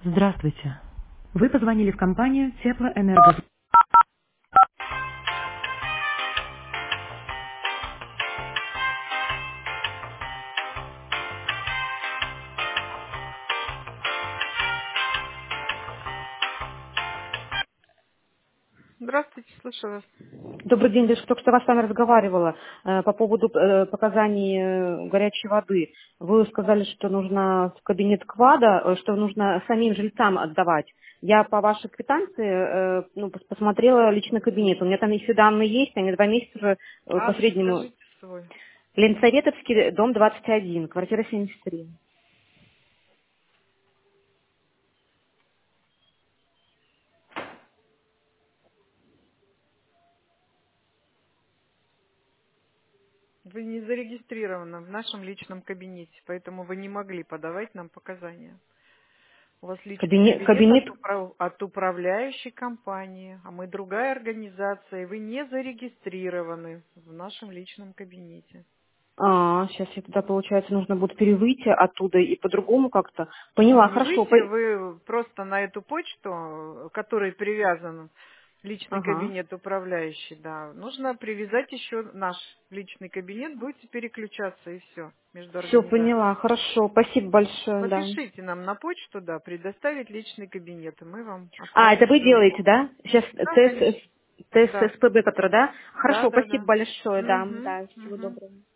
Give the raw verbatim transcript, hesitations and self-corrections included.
Здравствуйте. Вы позвонили в компанию Теплоэнерго. Здравствуйте, слышу вас. Добрый день, Леш, только что я с вами разговаривала э, по поводу э, показаний э, горячей воды. Вы сказали, что нужно в кабинет КВАДа, э, что нужно самим жильцам отдавать. Я по вашей квитанции э, ну, пос- посмотрела личный кабинет. У меня там все данные есть, они два месяца уже э, по Адрес среднему. скажите свой. Ленсоветовский, дом двадцать один, квартира семьдесят три. Вы не зарегистрированы в нашем личном кабинете, поэтому вы не могли подавать нам показания. У вас личный Кабинет, кабинет кабинет от, управ- от управляющей компании, а мы другая организация, и вы не зарегистрированы в нашем личном кабинете. А, сейчас я туда, получается, нужно будет перевыйти оттуда и по-другому как-то. Поняла, Не хорошо. выйти, по- вы просто на эту почту, к которой привязан личный Ага. кабинет управляющий, да, нужно привязать еще наш личный кабинет, будете переключаться и все между Все, организациями. поняла, хорошо. Спасибо большое, да. Напишите нам на почту, да, предоставить личный кабинет, и мы вам А, это отправим вы делаете, ссылку. да? Сейчас Да, конечно. ТС, Да, ТССПБ, который, да? да, Хорошо, да, спасибо да. большое, да, Угу, да, всего угу. доброго.